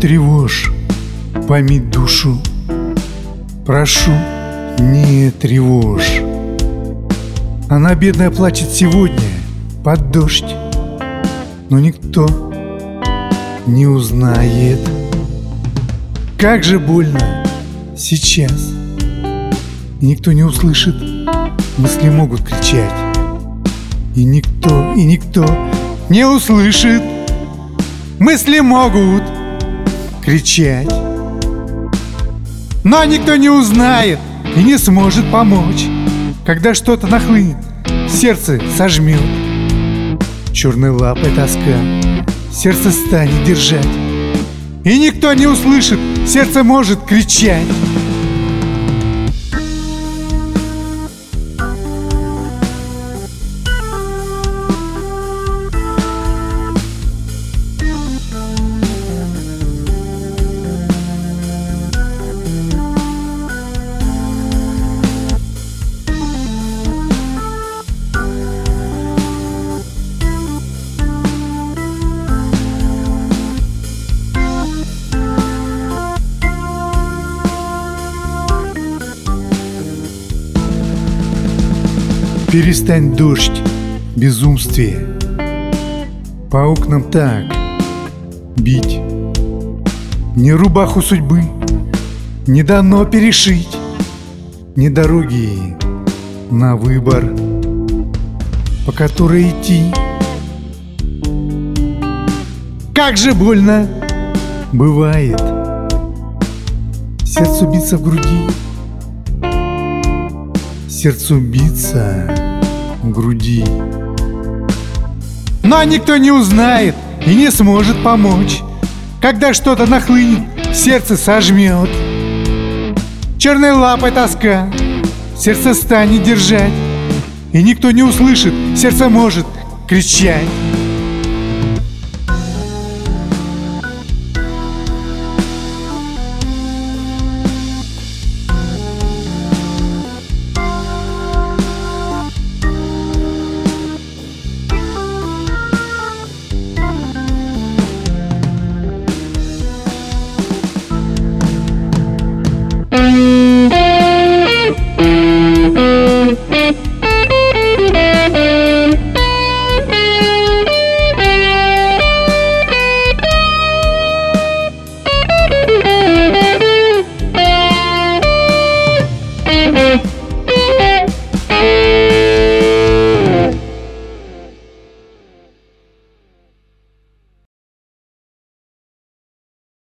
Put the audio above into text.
тревожь, пойми душу, прошу, не тревожь. Она, бедная, плачет сегодня под дождь, но никто не узнает. Как же больно сейчас, и никто не услышит, мысли могут кричать, и никто не услышит, мысли могут кричать. Но никто не узнает и не сможет помочь, когда что-то нахлынет, сердце сожмет. Черной лапой тоска сердце станет держать, и никто не услышит, сердце может кричать. Перестань, дождь, безумствие, по окнам так бить. Ни рубаху судьбы не дано перешить, ни дороги на выбор, по которой идти. Как же больно бывает сердцу биться в груди, сердцу биться в груди. Но никто не узнает и не сможет помочь, когда что-то нахлынет, сердце сожмет. Черной лапой тоска сердце станет держать, и никто не услышит, сердце может кричать.